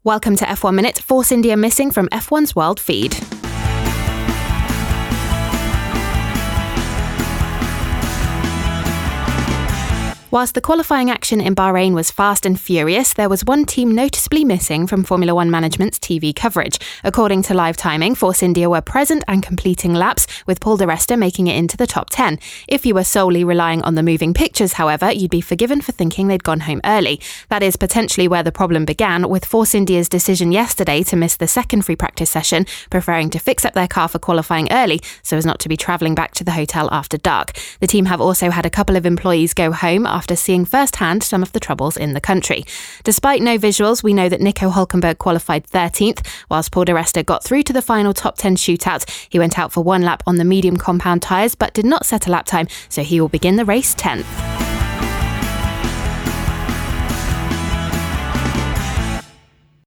Welcome to F1 Minute. Force India missing from F1's World Feed. Whilst the qualifying action in Bahrain was fast and furious, there was one team noticeably missing from Formula One management's TV coverage. According to Live Timing, Force India were present and completing laps, with Paul di Resta making it into the top 10. If you were solely relying on the moving pictures, however, you'd be forgiven for thinking they'd gone home early. That is potentially where the problem began, with Force India's decision yesterday to miss the second free practice session, preferring to fix up their car for qualifying early so as not to be travelling back to the hotel after dark. The team have also had a couple of employees go home after seeing firsthand some of the troubles in the country. Despite no visuals, we know that Nico Hülkenberg qualified 13th, whilst Paul di Resta got through to the final top 10 shootout. He went out for one lap on the medium compound tyres but did not set a lap time, so he will begin the race 10th.